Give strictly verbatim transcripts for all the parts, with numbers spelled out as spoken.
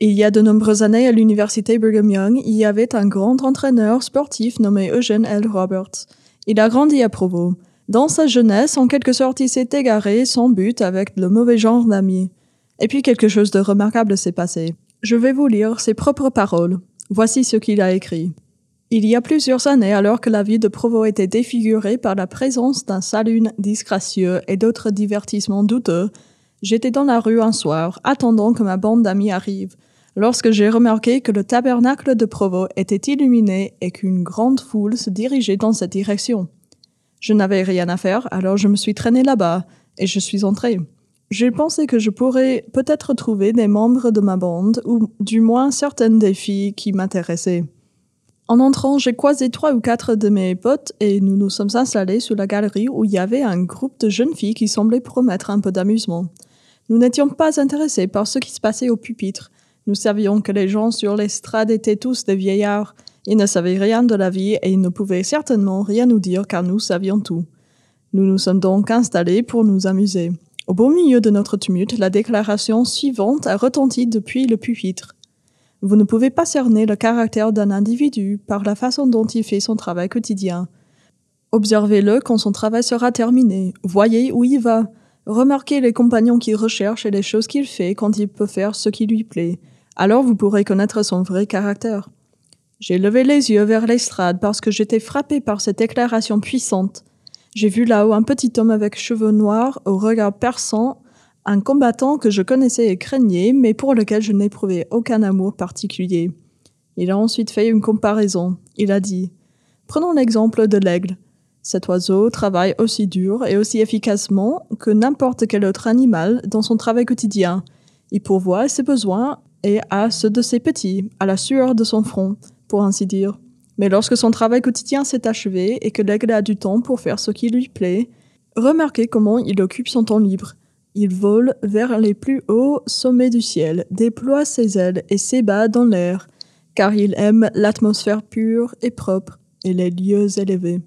Il y a de nombreuses années à l'université Brigham Young, il y avait un grand entraîneur sportif nommé Eugene L. Roberts. Il a grandi à Provo. Dans sa jeunesse, en quelque sorte, il s'est égaré sans but avec le mauvais genre d'amis. Et puis quelque chose de remarquable s'est passé. Je vais vous lire ses propres paroles. Voici ce qu'il a écrit. Il y a plusieurs années, alors que la vie de Provo était défigurée par la présence d'un saloon disgracieux et d'autres divertissements douteux, j'étais dans la rue un soir, attendant que ma bande d'amis arrive, lorsque j'ai remarqué que le tabernacle de Provo était illuminé et qu'une grande foule se dirigeait dans cette direction. Je n'avais rien à faire, alors je me suis traîné là-bas, et je suis entré. J'ai pensé que je pourrais peut-être trouver des membres de ma bande, ou du moins certaines des filles qui m'intéressaient. En entrant, j'ai croisé trois ou quatre de mes potes et nous nous sommes installés sous la galerie où il y avait un groupe de jeunes filles qui semblaient promettre un peu d'amusement. Nous n'étions pas intéressés par ce qui se passait au pupitre. Nous savions que les gens sur l'estrade étaient tous des vieillards. Ils ne savaient rien de la vie et ils ne pouvaient certainement rien nous dire car nous savions tout. Nous nous sommes donc installés pour nous amuser. Au beau milieu de notre tumulte, la déclaration suivante a retenti depuis le pupitre. Vous ne pouvez pas cerner le caractère d'un individu par la façon dont il fait son travail quotidien. Observez-le quand son travail sera terminé. Voyez où il va. Remarquez les compagnons qu'il recherche et les choses qu'il fait quand il peut faire ce qui lui plaît. Alors vous pourrez connaître son vrai caractère. J'ai levé les yeux vers l'estrade parce que j'étais frappé par cette déclaration puissante. J'ai vu là-haut un petit homme avec cheveux noirs, au regard perçant, un combattant que je connaissais et craignais, mais pour lequel je n'éprouvais aucun amour particulier. Il a ensuite fait une comparaison. Il a dit « Prenons l'exemple de l'aigle. Cet oiseau travaille aussi dur et aussi efficacement que n'importe quel autre animal dans son travail quotidien. Il pourvoit à ses besoins et à ceux de ses petits, à la sueur de son front, pour ainsi dire. Mais lorsque son travail quotidien s'est achevé et que l'aigle a du temps pour faire ce qui lui plaît, remarquez comment il occupe son temps libre. Il vole vers les plus hauts sommets du ciel, déploie ses ailes et s'ébat dans l'air, car il aime l'atmosphère pure et propre et les lieux élevés.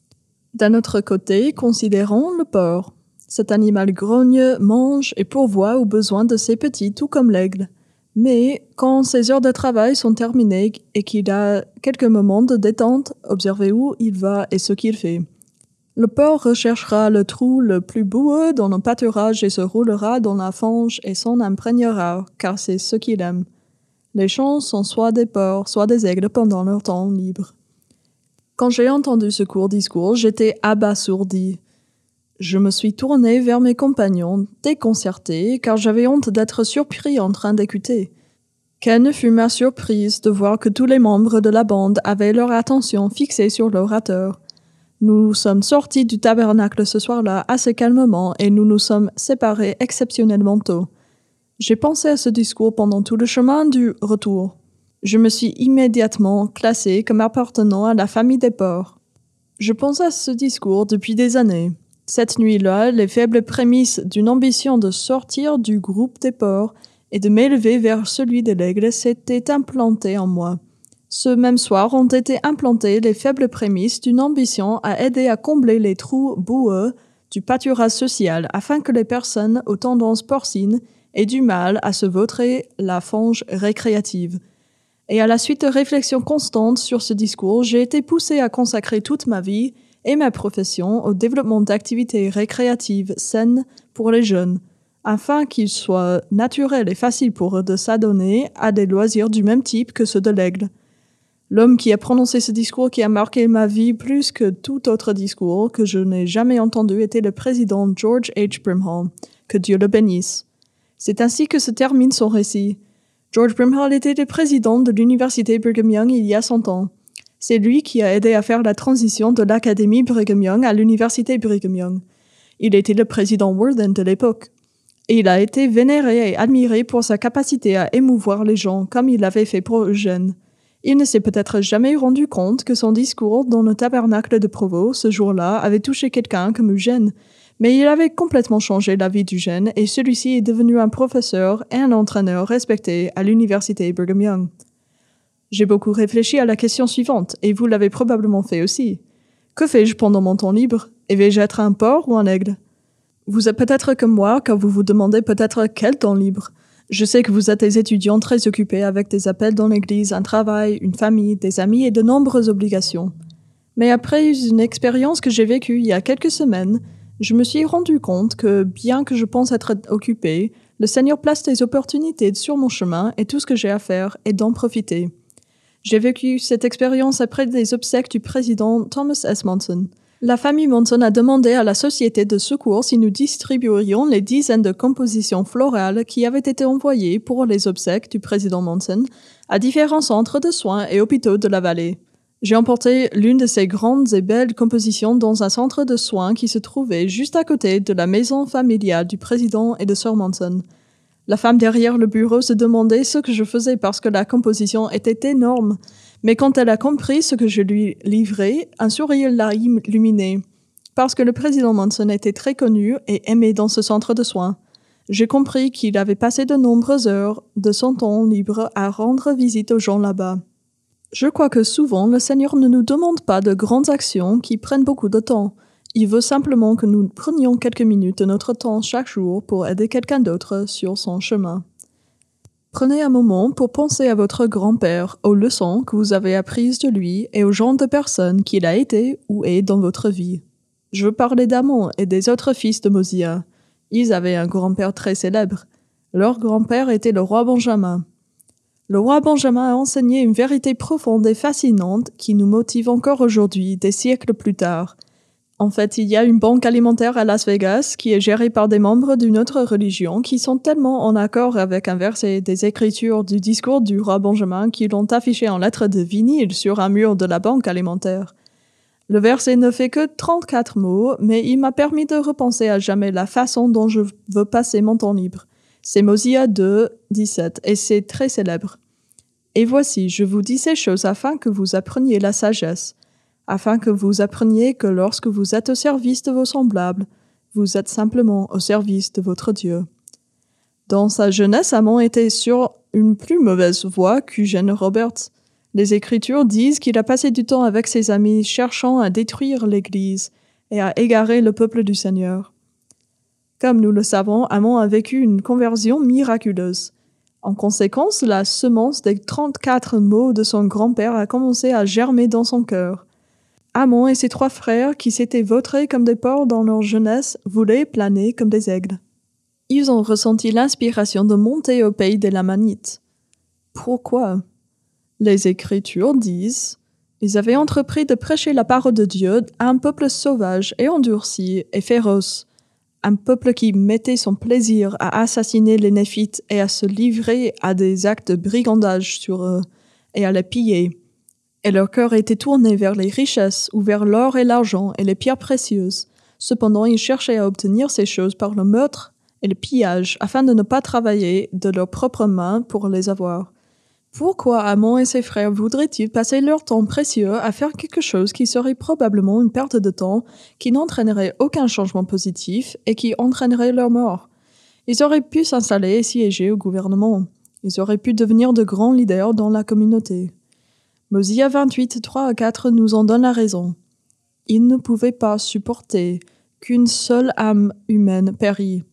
D'un autre côté, considérons le porc. Cet animal grogne, mange et pourvoit aux besoins de ses petits, tout comme l'aigle. Mais quand ses heures de travail sont terminées et qu'il a quelques moments de détente, observez où il va et ce qu'il fait. Le porc recherchera le trou le plus boueux dans le pâturage et se roulera dans la fange et s'en imprégnera, car c'est ce qu'il aime. Les champs sont soit des porcs, soit des aigles pendant leur temps libre. Quand j'ai entendu ce court discours, j'étais abasourdi. Je me suis tourné vers mes compagnons, déconcerté, car j'avais honte d'être surpris en train d'écouter. Quelle ne fut ma surprise de voir que tous les membres de la bande avaient leur attention fixée sur l'orateur. Nous sommes sortis du tabernacle ce soir-là assez calmement et nous nous sommes séparés exceptionnellement tôt. J'ai pensé à ce discours pendant tout le chemin du retour. Je me suis immédiatement classé comme appartenant à la famille des porcs. Je pensais à ce discours depuis des années. Cette nuit-là, les faibles prémices d'une ambition de sortir du groupe des porcs et de m'élever vers celui de l'aigle s'étaient implantées en moi. Ce même soir ont été implantées les faibles prémices d'une ambition à aider à combler les trous boueux du pâturage social afin que les personnes aux tendances porcines aient du mal à se vautrer la fange récréative. Et à la suite de réflexions constantes sur ce discours, j'ai été poussé à consacrer toute ma vie et ma profession au développement d'activités récréatives saines pour les jeunes, afin qu'il soit naturel et facile pour eux de s'adonner à des loisirs du même type que ceux de l'aigle. L'homme qui a prononcé ce discours qui a marqué ma vie plus que tout autre discours que je n'ai jamais entendu était le président George H. Brimhall, que Dieu le bénisse. C'est ainsi que se termine son récit. George Brimhall était le président de l'université Brigham Young il y a cent ans. C'est lui qui a aidé à faire la transition de l'académie Brigham Young à l'université Brigham Young. Il était le président Worthen de l'époque. Et il a été vénéré et admiré pour sa capacité à émouvoir les gens comme il l'avait fait pour Eugène. Il ne s'est peut-être jamais rendu compte que son discours dans le tabernacle de Provo, ce jour-là, avait touché quelqu'un comme Eugène, mais il avait complètement changé la vie d'Eugène et celui-ci est devenu un professeur et un entraîneur respecté à l'université Brigham Young. J'ai beaucoup réfléchi à la question suivante, et vous l'avez probablement fait aussi. Que fais-je pendant mon temps libre? Et vais-je être un porc ou un aigle? Vous êtes peut-être comme moi, car vous vous demandez peut-être quel temps libre. Je sais que vous êtes des étudiants très occupés avec des appels dans l'église, un travail, une famille, des amis et de nombreuses obligations. Mais après une expérience que j'ai vécue il y a quelques semaines, je me suis rendu compte que, bien que je pense être occupé, le Seigneur place des opportunités sur mon chemin et tout ce que j'ai à faire est d'en profiter. J'ai vécu cette expérience après les obsèques du président Thomas S. Monson. La famille Monson a demandé à la société de secours si nous distribuerions les dizaines de compositions florales qui avaient été envoyées pour les obsèques du président Monson à différents centres de soins et hôpitaux de la vallée. J'ai emporté l'une de ces grandes et belles compositions dans un centre de soins qui se trouvait juste à côté de la maison familiale du président et de Sir Monson. La femme derrière le bureau se demandait ce que je faisais parce que la composition était énorme, mais quand elle a compris ce que je lui livrais, un sourire l'a illuminé. Parce que le président Monson était très connu et aimé dans ce centre de soins. J'ai compris qu'il avait passé de nombreuses heures de son temps libre à rendre visite aux gens là-bas. Je crois que souvent, le Seigneur ne nous demande pas de grandes actions qui prennent beaucoup de temps. Il veut simplement que nous prenions quelques minutes de notre temps chaque jour pour aider quelqu'un d'autre sur son chemin. Prenez un moment pour penser à votre grand-père, aux leçons que vous avez apprises de lui et au genre de personne qu'il a été ou est dans votre vie. Je veux parler d'Amon et des autres fils de Mosia. Ils avaient un grand-père très célèbre. Leur grand-père était le roi Benjamin. Le roi Benjamin a enseigné une vérité profonde et fascinante qui nous motive encore aujourd'hui, des siècles plus tard. En fait, il y a une banque alimentaire à Las Vegas qui est gérée par des membres d'une autre religion qui sont tellement en accord avec un verset des Écritures du discours du roi Benjamin qu'ils l'ont affiché en lettres de vinyle sur un mur de la banque alimentaire. Le verset ne fait que trente-quatre mots, mais il m'a permis de repenser à jamais la façon dont je veux passer mon temps libre. C'est Mosia deux, dix-sept, et c'est très célèbre. Et voici, je vous dis ces choses afin que vous appreniez la sagesse, afin que vous appreniez que lorsque vous êtes au service de vos semblables, vous êtes simplement au service de votre Dieu. Dans sa jeunesse, Amon était sur une plus mauvaise voie qu'Eugène Roberts. Les Écritures disent qu'il a passé du temps avec ses amis cherchant à détruire l'Église et à égarer le peuple du Seigneur. Comme nous le savons, Amon a vécu une conversion miraculeuse. En conséquence, la semence des trente-quatre mots de son grand-père a commencé à germer dans son cœur. Amon et ses trois frères, qui s'étaient vautrés comme des porcs dans leur jeunesse, voulaient planer comme des aigles. Ils ont ressenti l'inspiration de monter au pays des Lamanites. Pourquoi? Les Écritures disent « Ils avaient entrepris de prêcher la parole de Dieu à un peuple sauvage et endurci et féroce, un peuple qui mettait son plaisir à assassiner les Néphites et à se livrer à des actes de brigandage sur eux et à les piller. Et leur cœur était tourné vers les richesses ou vers l'or et l'argent et les pierres précieuses. Cependant, ils cherchaient à obtenir ces choses par le meurtre et le pillage afin de ne pas travailler de leurs propres mains pour les avoir. Pourquoi Amon et ses frères voudraient-ils passer leur temps précieux à faire quelque chose qui serait probablement une perte de temps, qui n'entraînerait aucun changement positif et qui entraînerait leur mort? Ils auraient pu s'installer et siéger au gouvernement. Ils auraient pu devenir de grands leaders dans la communauté. Mosia vingt-huit, trois à quatre nous en donne la raison. Ils ne pouvaient pas supporter qu'une seule âme humaine périsse.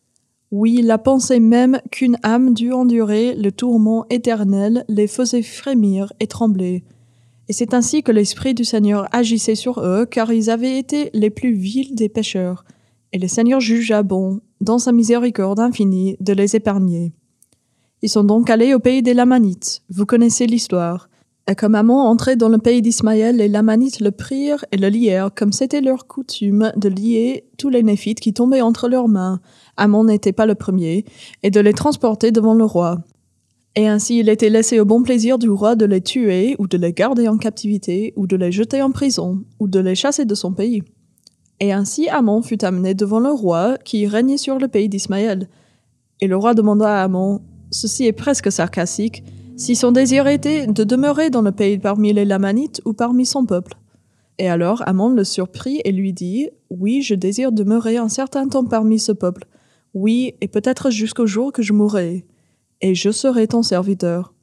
Oui, la pensée même qu'une âme dût endurer le tourment éternel les faisait frémir et trembler. Et c'est ainsi que l'Esprit du Seigneur agissait sur eux, car ils avaient été les plus vils des pécheurs. Et le Seigneur jugea bon, dans sa miséricorde infinie, de les épargner. Ils sont donc allés au pays des Lamanites. Vous connaissez l'histoire. Et comme Amon entrait dans le pays d'Ismaël, les Lamanites le prirent et le lièrent, comme c'était leur coutume de lier tous les Néphites qui tombaient entre leurs mains. Amon n'était pas le premier, et de les transporter devant le roi. Et ainsi il était laissé au bon plaisir du roi de les tuer, ou de les garder en captivité, ou de les jeter en prison, ou de les chasser de son pays. Et ainsi Amon fut amené devant le roi qui régnait sur le pays d'Ismaël. Et le roi demanda à Amon, ceci est presque sarcastique, si son désir était de demeurer dans le pays parmi les Lamanites ou parmi son peuple. Et alors Amon le surprit et lui dit, oui, je désire demeurer un certain temps parmi ce peuple. Oui, et peut-être jusqu'au jour que je mourrai, et je serai ton serviteur.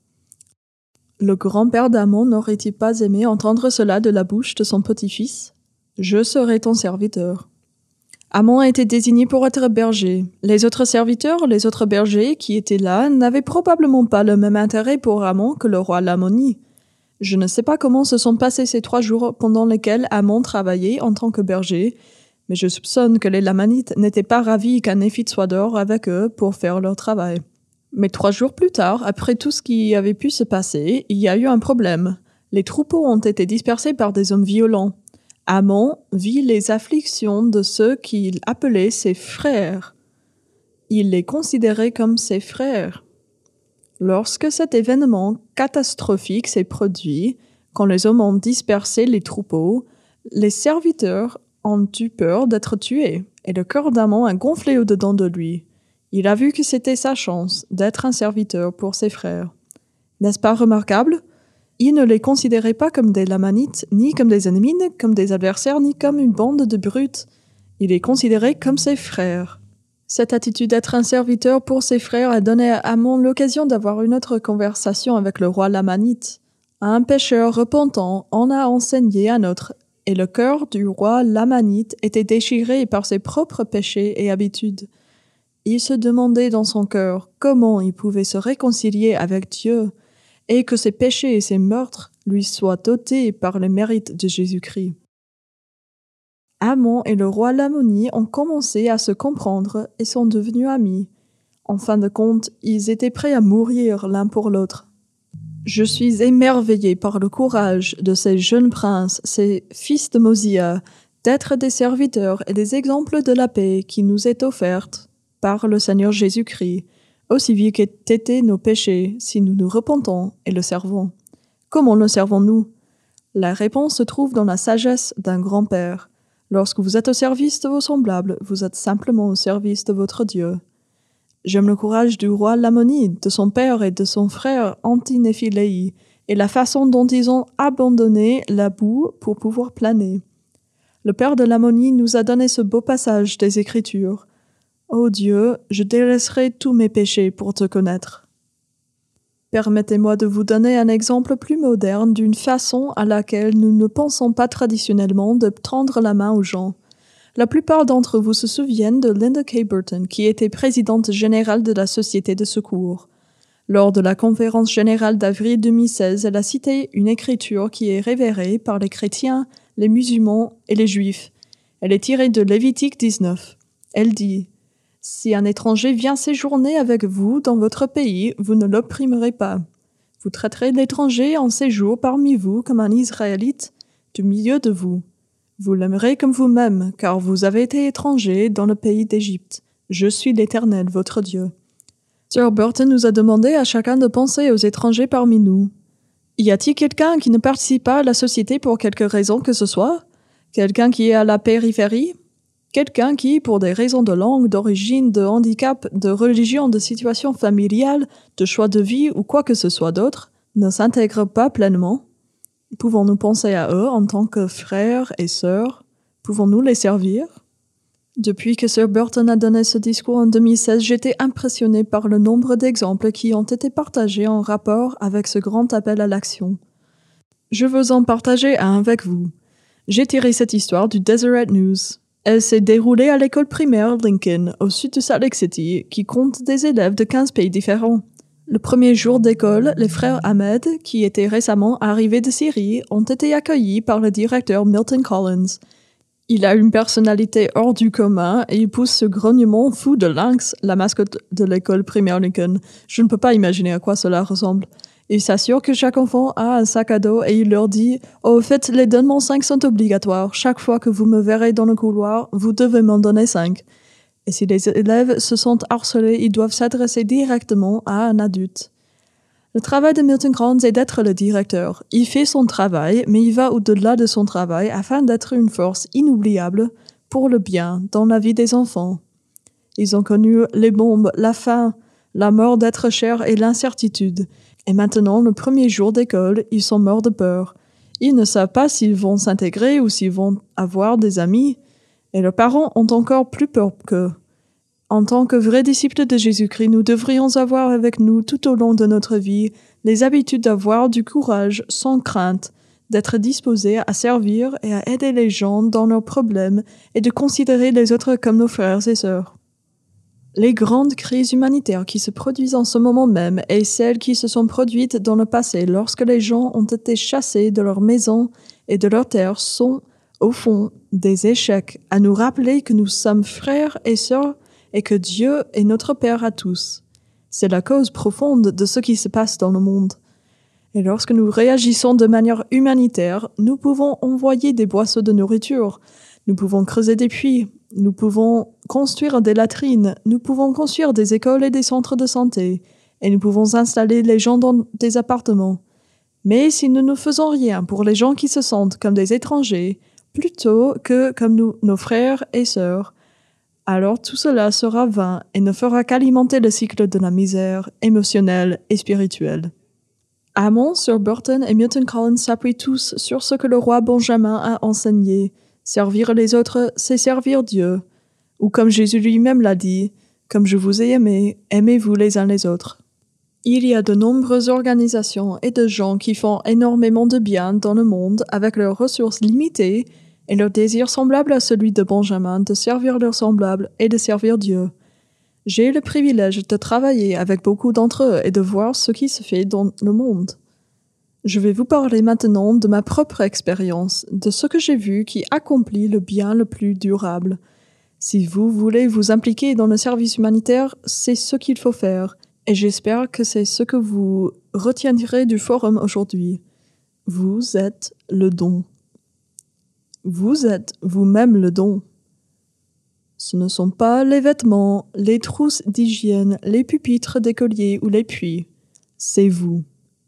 Le grand-père d'Amon n'aurait-il pas aimé entendre cela de la bouche de son petit-fils? Je serai ton serviteur. Amon a été désigné pour être berger. Les autres serviteurs, les autres bergers qui étaient là, n'avaient probablement pas le même intérêt pour Amon que le roi Lamoni. Je ne sais pas comment se sont passés ces trois jours pendant lesquels Amon travaillait en tant que berger, mais je soupçonne que les Lamanites n'étaient pas ravis qu'un néphite soit dehors avec eux pour faire leur travail. Mais trois jours plus tard, après tout ce qui avait pu se passer, il y a eu un problème. Les troupeaux ont été dispersés par des hommes violents. Amon vit les afflictions de ceux qu'il appelait ses frères. Il les considérait comme ses frères. Lorsque cet événement catastrophique s'est produit, quand les hommes ont dispersé les troupeaux, les serviteurs ont eu peur d'être tués, et le cœur d'Amon a gonflé au-dedans de lui. Il a vu que c'était sa chance d'être un serviteur pour ses frères. N'est-ce pas remarquable? Il ne les considérait pas comme des Lamanites, ni comme des ennemis, ni comme des adversaires, ni comme une bande de brutes. Il les considérait comme ses frères. Cette attitude d'être un serviteur pour ses frères a donné à Amon l'occasion d'avoir une autre conversation avec le roi Lamanite. Un pécheur repentant en a enseigné un autre, et le cœur du roi Lamanite était déchiré par ses propres péchés et habitudes. Il se demandait dans son cœur comment il pouvait se réconcilier avec Dieu, et que ses péchés et ses meurtres lui soient ôtés par les mérites de Jésus-Christ. Amon et le roi Lamoni ont commencé à se comprendre et sont devenus amis. En fin de compte, ils étaient prêts à mourir l'un pour l'autre. Je suis émerveillé par le courage de ces jeunes princes, ces fils de Mosia, d'être des serviteurs et des exemples de la paix qui nous est offerte par le Seigneur Jésus-Christ, aussi vieux qu'aient été nos péchés, si nous nous repentons et le servons. Comment le servons-nous? La réponse se trouve dans la sagesse d'un grand-père. Lorsque vous êtes au service de vos semblables, vous êtes simplement au service de votre Dieu. J'aime le courage du roi Lamoni, de son père et de son frère Antinéphiléi, et la façon dont ils ont abandonné la boue pour pouvoir planer. Le père de Lamoni nous a donné ce beau passage des Écritures. Ô Dieu, je délaisserai tous mes péchés pour te connaître. Permettez-moi de vous donner un exemple plus moderne d'une façon à laquelle nous ne pensons pas traditionnellement de tendre la main aux gens. La plupart d'entre vous se souviennent de Linda K. Burton, qui était présidente générale de la Société de secours. Lors de la conférence générale d'avril deux mille seize, elle a cité une écriture qui est révérée par les chrétiens, les musulmans et les juifs. Elle est tirée de Lévitique dix-neuf. Elle dit « Si un étranger vient séjourner avec vous dans votre pays, vous ne l'opprimerez pas. Vous traiterez l'étranger en séjour parmi vous comme un Israélite du milieu de vous. Vous l'aimerez comme vous-même, car vous avez été étranger dans le pays d'Égypte. Je suis l'Éternel, votre Dieu. » Sir Burton nous a demandé à chacun de penser aux étrangers parmi nous. Y a-t-il quelqu'un qui ne participe pas à la société pour quelque raison que ce soit? Quelqu'un qui est à la périphérie? Quelqu'un qui, pour des raisons de langue, d'origine, de handicap, de religion, de situation familiale, de choix de vie ou quoi que ce soit d'autre, ne s'intègre pas pleinement? Pouvons-nous penser à eux en tant que frères et sœurs? Pouvons-nous les servir? Depuis que Sir Burton a donné ce discours en deux mille seize, j'étais impressionné par le nombre d'exemples qui ont été partagés en rapport avec ce grand appel à l'action. Je veux en partager un avec vous. J'ai tiré cette histoire du Deseret News. Elle s'est déroulée à l'école primaire Lincoln, au sud de Salt Lake City, qui compte des élèves de quinze pays différents. Le premier jour d'école, les frères Ahmed, qui étaient récemment arrivés de Syrie, ont été accueillis par le directeur Milton Collins. Il a une personnalité hors du commun et il pousse ce grognement fou de lynx, la mascotte de l'école primaire Lincoln. Je ne peux pas imaginer à quoi cela ressemble. Il s'assure que chaque enfant a un sac à dos et il leur dit « Au fait, les donnements cinq sont obligatoires. Chaque fois que vous me verrez dans le couloir, vous devez m'en donner cinq. » Et si les élèves se sentent harcelés, ils doivent s'adresser directement à un adulte. Le travail de Milton Collins est d'être le directeur. Il fait son travail, mais il va au-delà de son travail afin d'être une force inoubliable pour le bien dans la vie des enfants. Ils ont connu les bombes, la faim, la mort d'être cher et l'incertitude. Et maintenant, le premier jour d'école, ils sont morts de peur. Ils ne savent pas s'ils vont s'intégrer ou s'ils vont avoir des amis. Et leurs parents ont encore plus peur qu'eux. En tant que vrais disciples de Jésus-Christ, nous devrions avoir avec nous tout au long de notre vie les habitudes d'avoir du courage sans crainte, d'être disposés à servir et à aider les gens dans leurs problèmes et de considérer les autres comme nos frères et sœurs. Les grandes crises humanitaires qui se produisent en ce moment même et celles qui se sont produites dans le passé lorsque les gens ont été chassés de leurs maisons et de leurs terres sont, au fond, des échecs à nous rappeler que nous sommes frères et sœurs et que Dieu est notre Père à tous. C'est la cause profonde de ce qui se passe dans le monde. Et lorsque nous réagissons de manière humanitaire, nous pouvons envoyer des boisseaux de nourriture, nous pouvons creuser des puits, nous pouvons construire des latrines, nous pouvons construire des écoles et des centres de santé, et nous pouvons installer les gens dans des appartements. Mais si nous ne faisons rien pour les gens qui se sentent comme des étrangers, plutôt que comme nous, nos frères et sœurs, alors tout cela sera vain et ne fera qu'alimenter le cycle de la misère émotionnelle et spirituelle. Hammond, Sir Burton et Milton Collins s'appuient tous sur ce que le roi Benjamin a enseigné. Servir les autres, c'est servir Dieu. Ou comme Jésus lui-même l'a dit, « Comme je vous ai aimé, aimez-vous les uns les autres ». Il y a de nombreuses organisations et de gens qui font énormément de bien dans le monde avec leurs ressources limitées et leur désir semblable à celui de Benjamin de servir leurs semblables et de servir Dieu. J'ai le privilège de travailler avec beaucoup d'entre eux et de voir ce qui se fait dans le monde. Je vais vous parler maintenant de ma propre expérience, de ce que j'ai vu qui accomplit le bien le plus durable. Si vous voulez vous impliquer dans le service humanitaire, c'est ce qu'il faut faire, et j'espère que c'est ce que vous retiendrez du forum aujourd'hui. Vous êtes le don. Vous êtes vous-même le don. Ce ne sont pas les vêtements, les trousses d'hygiène, les pupitres d'écoliers ou les puits. C'est vous.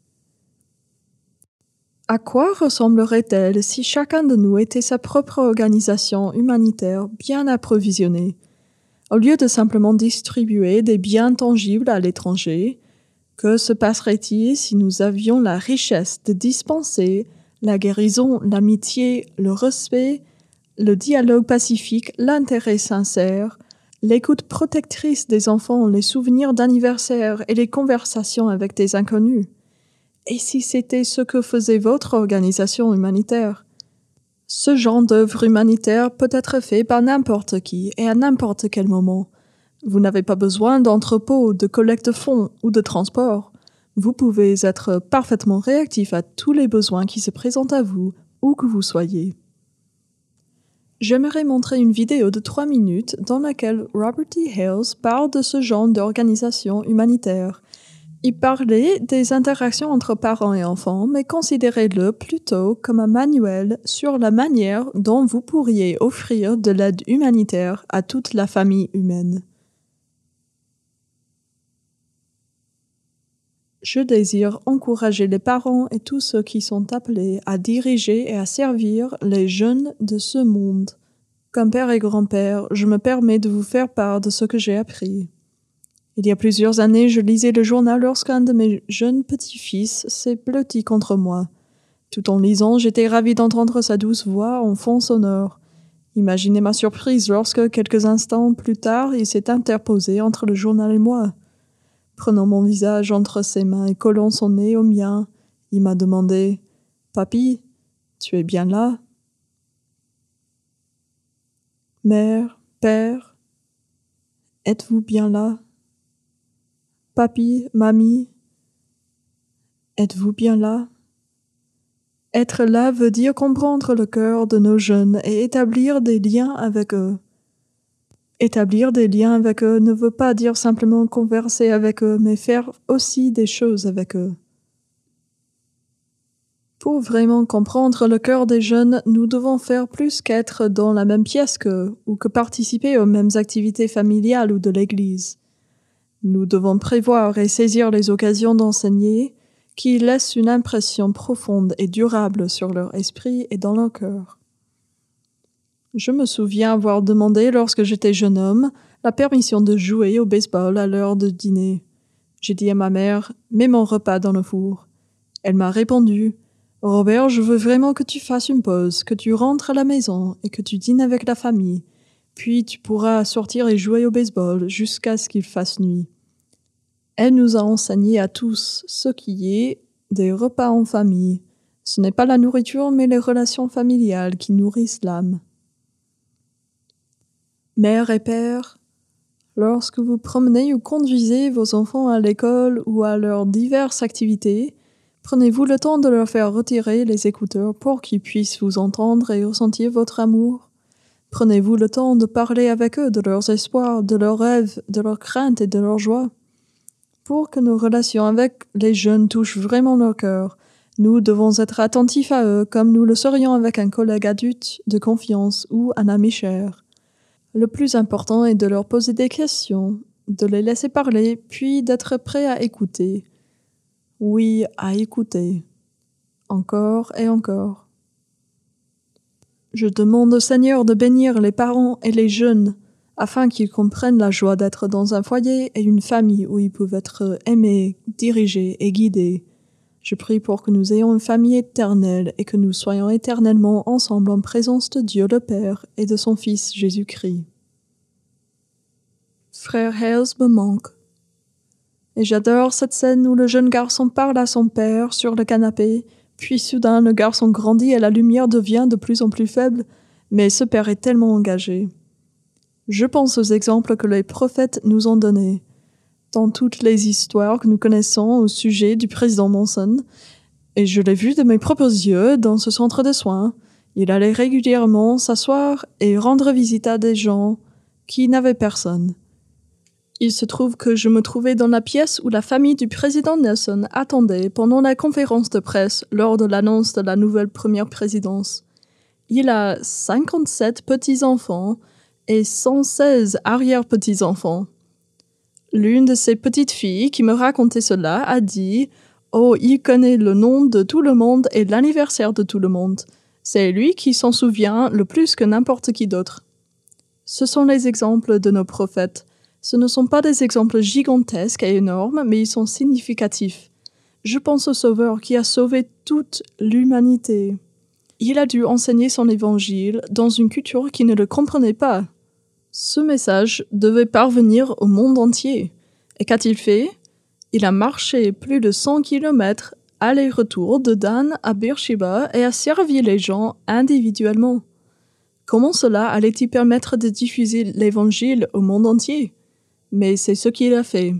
À quoi ressemblerait-elle si chacun de nous était sa propre organisation humanitaire bien approvisionnée? Au lieu de simplement distribuer des biens tangibles à l'étranger, que se passerait-il si nous avions la richesse de dispenser la guérison, l'amitié, le respect, le dialogue pacifique, l'intérêt sincère, l'écoute protectrice des enfants, les souvenirs d'anniversaire et les conversations avec des inconnus? Et si c'était ce que faisait votre organisation humanitaire? Ce genre d'œuvre humanitaire peut être fait par n'importe qui et à n'importe quel moment. Vous n'avez pas besoin d'entrepôt, de collecte de fonds ou de transport. Vous pouvez être parfaitement réactif à tous les besoins qui se présentent à vous, où que vous soyez. J'aimerais montrer une vidéo de trois minutes dans laquelle Robert T. Hales parle de ce genre d'organisation humanitaire. Il parlait des interactions entre parents et enfants, mais considérez-le plutôt comme un manuel sur la manière dont vous pourriez offrir de l'aide humanitaire à toute la famille humaine. Je désire encourager les parents et tous ceux qui sont appelés à diriger et à servir les jeunes de ce monde. Comme père et grand-père, je me permets de vous faire part de ce que j'ai appris. Il y a plusieurs années, je lisais le journal lorsqu'un de mes jeunes petits-fils s'est blotti contre moi. Tout en lisant, j'étais ravie d'entendre sa douce voix en fond sonore. Imaginez ma surprise lorsque, quelques instants plus tard, il s'est interposé entre le journal et moi. Prenant mon visage entre ses mains et collant son nez au mien, il m'a demandé « Papy, tu es bien là ?» « Mère, père, êtes-vous bien là? Papy, mamie, êtes-vous bien là? » Être là veut dire comprendre le cœur de nos jeunes et établir des liens avec eux. Établir des liens avec eux ne veut pas dire simplement converser avec eux, mais faire aussi des choses avec eux. Pour vraiment comprendre le cœur des jeunes, nous devons faire plus qu'être dans la même pièce qu'eux, ou que participer aux mêmes activités familiales ou de l'Église. Nous devons prévoir et saisir les occasions d'enseigner qui laissent une impression profonde et durable sur leur esprit et dans leur cœur. Je me souviens avoir demandé, lorsque j'étais jeune homme, la permission de jouer au baseball à l'heure de dîner. J'ai dit à ma mère « Mets mon repas dans le four ». Elle m'a répondu « Robert, je veux vraiment que tu fasses une pause, que tu rentres à la maison et que tu dînes avec la famille. Puis tu pourras sortir et jouer au baseball jusqu'à ce qu'il fasse nuit. » Elle nous a enseigné à tous ce qui est des repas en famille, Ce n'est pas la nourriture, mais les relations familiales qui nourrissent l'âme. Mère et père, lorsque vous promenez ou conduisez vos enfants à l'école ou à leurs diverses activités, prenez-vous le temps de leur faire retirer les écouteurs pour qu'ils puissent vous entendre et ressentir votre amour? Prenez-vous le temps de parler avec eux de leurs espoirs, de leurs rêves, de leurs craintes et de leurs joies? Pour que nos relations avec les jeunes touchent vraiment leur cœur, nous devons être attentifs à eux comme nous le serions avec un collègue adulte de confiance ou un ami cher. Le plus important est de leur poser des questions, de les laisser parler, puis d'être prêt à écouter. Oui, à écouter. Encore et encore. Je demande au Seigneur de bénir les parents et les jeunes, afin qu'ils comprennent la joie d'être dans un foyer et une famille où ils peuvent être aimés, dirigés et guidés. Je prie pour que nous ayons une famille éternelle et que nous soyons éternellement ensemble en présence de Dieu le Père et de son Fils Jésus-Christ. Frère Hales me manque. Et j'adore cette scène où le jeune garçon parle à son père sur le canapé, puis soudain le garçon grandit et la lumière devient de plus en plus faible, mais ce père est tellement engagé. Je pense aux exemples que les prophètes nous ont donnés. Dans toutes les histoires que nous connaissons au sujet du président Monson, et je l'ai vu de mes propres yeux dans ce centre de soins, il allait régulièrement s'asseoir et rendre visite à des gens qui n'avaient personne. Il se trouve que je me trouvais dans la pièce où la famille du président Nelson attendait pendant la conférence de presse lors de l'annonce de la nouvelle première présidence. Il a cinquante-sept petits-enfants et cent seize arrière-petits-enfants. L'une de ses petites filles qui me racontait cela a dit « Oh, il connaît le nom de tout le monde et l'anniversaire de tout le monde. C'est lui qui s'en souvient le plus que n'importe qui d'autre. » Ce sont les exemples de nos prophètes. Ce ne sont pas des exemples gigantesques et énormes, mais ils sont significatifs. Je pense au Sauveur qui a sauvé toute l'humanité. Il a dû enseigner son évangile dans une culture qui ne le comprenait pas. Ce message devait parvenir au monde entier. Et qu'a-t-il fait? Il a marché plus de cent kilomètres aller-retour de Dan à Beersheba et a servi les gens individuellement. Comment cela allait-il permettre de diffuser l'évangile au monde entier? Mais c'est ce qu'il a fait.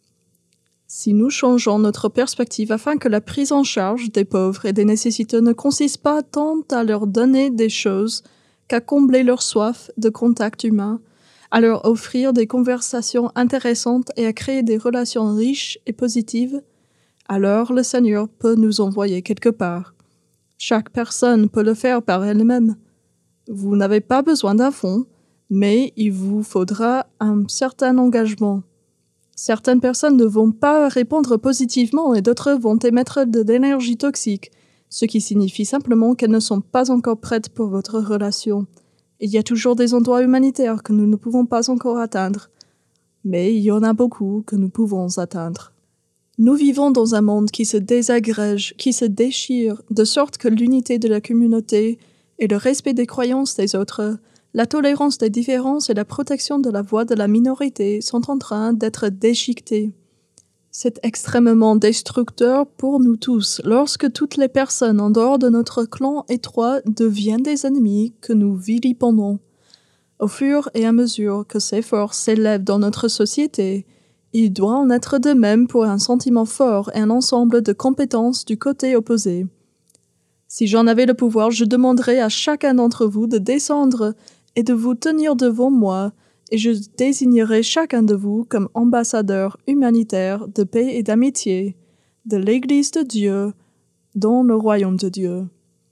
Si nous changeons notre perspective afin que la prise en charge des pauvres et des nécessiteux ne consiste pas tant à leur donner des choses qu'à combler leur soif de contact humain, à leur offrir des conversations intéressantes et à créer des relations riches et positives, alors le Seigneur peut nous envoyer quelque part. Chaque personne peut le faire par elle-même. Vous n'avez pas besoin d'un fonds, mais il vous faudra un certain engagement. Certaines personnes ne vont pas répondre positivement et d'autres vont émettre de l'énergie toxique, ce qui signifie simplement qu'elles ne sont pas encore prêtes pour votre relation. Il y a toujours des endroits humanitaires que nous ne pouvons pas encore atteindre, mais il y en a beaucoup que nous pouvons atteindre. Nous vivons dans un monde qui se désagrège, qui se déchire, de sorte que l'unité de la communauté et le respect des croyances des autres, la tolérance des différences et la protection de la voix de la minorité sont en train d'être déchiquetés. C'est extrêmement destructeur pour nous tous lorsque toutes les personnes en dehors de notre clan étroit deviennent des ennemis que nous vilipendons. Au fur et à mesure que ces forces s'élèvent dans notre société, il doit en être de même pour un sentiment fort et un ensemble de compétences du côté opposé. Si j'en avais le pouvoir, je demanderais à chacun d'entre vous de descendre et de vous tenir devant moi, et je désignerai chacun de vous comme ambassadeur humanitaire de paix et d'amitié de l'Église de Dieu dans le royaume de Dieu.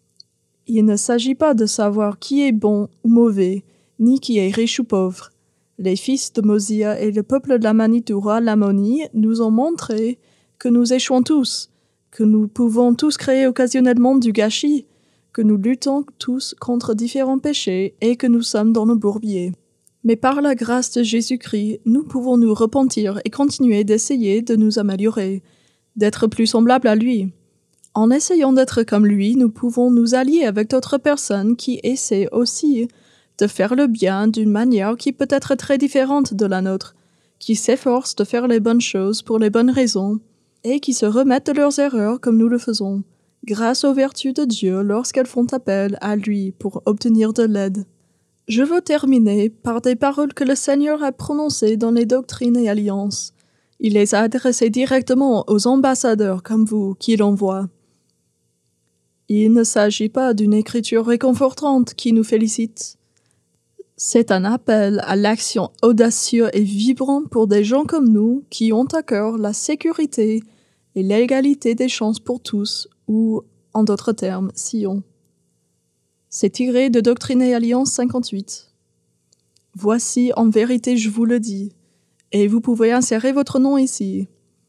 Il ne s'agit pas de savoir qui est bon ou mauvais, ni qui est riche ou pauvre. Les fils de Mosia et le peuple lamanite du roi Lamoni nous ont montré que nous échouons tous, que nous pouvons tous créer occasionnellement du gâchis, que nous luttons tous contre différents péchés et que nous sommes dans le bourbier. Mais par la grâce de Jésus-Christ, nous pouvons nous repentir et continuer d'essayer de nous améliorer, d'être plus semblables à lui. En essayant d'être comme lui, nous pouvons nous allier avec d'autres personnes qui essaient aussi de faire le bien d'une manière qui peut être très différente de la nôtre, qui s'efforcent de faire les bonnes choses pour les bonnes raisons, et qui se remettent de leurs erreurs comme nous le faisons, grâce aux vertus de Dieu lorsqu'elles font appel à lui pour obtenir de l'aide. Je veux terminer par des paroles que le Seigneur a prononcées dans les doctrines et alliances. Il les a adressées directement aux ambassadeurs comme vous qui l'envoient. Il ne s'agit pas d'une écriture réconfortante qui nous félicite. C'est un appel à l'action audacieux et vibrant pour des gens comme nous qui ont à cœur la sécurité et l'égalité des chances pour tous, ou, en d'autres termes, Sion. C'est tiré de Doctrine et Alliance cinquante-huit. Voici, en vérité, je vous le dis, et vous pouvez insérer votre nom ici.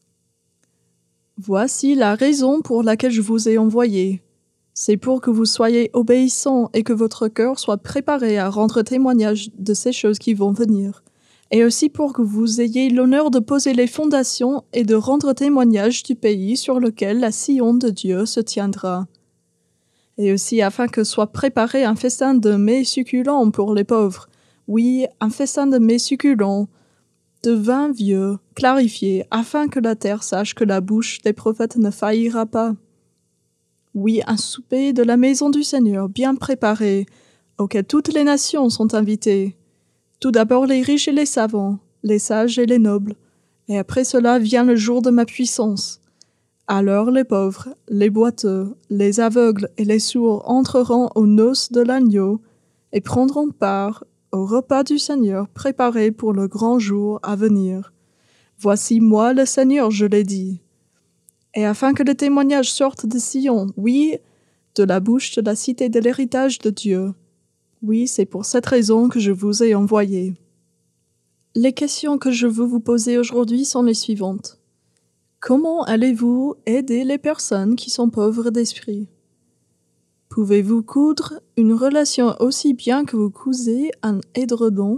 Voici la raison pour laquelle je vous ai envoyé. C'est pour que vous soyez obéissants et que votre cœur soit préparé à rendre témoignage de ces choses qui vont venir, et aussi pour que vous ayez l'honneur de poser les fondations et de rendre témoignage du pays sur lequel la Sion de Dieu se tiendra. Et aussi afin que soit préparé un festin de mets succulents pour les pauvres, oui, un festin de mets succulents, de vin vieux, clarifié, afin que la terre sache que la bouche des prophètes ne faillira pas. Oui, un souper de la maison du Seigneur bien préparé, auquel toutes les nations sont invitées. Tout d'abord les riches et les savants, les sages et les nobles, et après cela vient le jour de ma puissance. Alors les pauvres, les boiteux, les aveugles et les sourds entreront aux noces de l'agneau et prendront part au repas du Seigneur préparé pour le grand jour à venir. Voici moi le Seigneur, je l'ai dit. Et afin que le témoignage sorte de Sion, oui, de la bouche de la cité de l'héritage de Dieu. Oui, c'est pour cette raison que je vous ai envoyé. Les questions que je veux vous poser aujourd'hui sont les suivantes. Comment allez-vous aider les personnes qui sont pauvres d'esprit? Pouvez-vous coudre une relation aussi bien que vous cousez un édredon?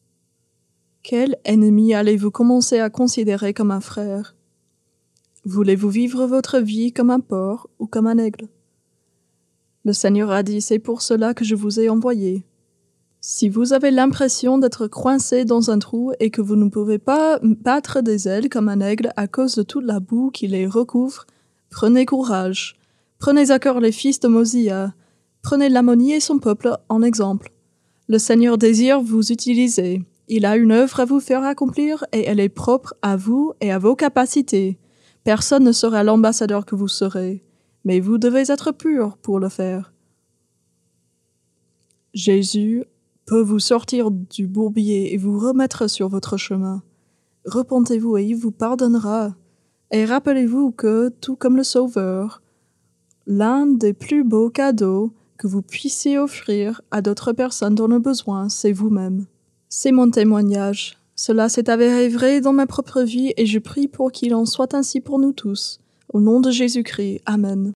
Quel ennemi allez-vous commencer à considérer comme un frère? Voulez-vous vivre votre vie comme un porc ou comme un aigle? Le Seigneur a dit, c'est pour cela que je vous ai envoyé. Si vous avez l'impression d'être coincé dans un trou et que vous ne pouvez pas battre des ailes comme un aigle à cause de toute la boue qui les recouvre, prenez courage. Prenez à cœur les fils de Mosia. Prenez l'Ammonie et son peuple en exemple. Le Seigneur désire vous utiliser. Il a une œuvre à vous faire accomplir et elle est propre à vous et à vos capacités. Personne ne sera l'ambassadeur que vous serez, mais vous devez être pur pour le faire. Jésus peut vous sortir du bourbier et vous remettre sur votre chemin. Repentez-vous et il vous pardonnera. Et rappelez-vous que, tout comme le Sauveur, l'un des plus beaux cadeaux que vous puissiez offrir à d'autres personnes dans le besoin, c'est vous-même. C'est mon témoignage. Cela s'est avéré vrai dans ma propre vie et je prie pour qu'il en soit ainsi pour nous tous. Au nom de Jésus-Christ. Amen.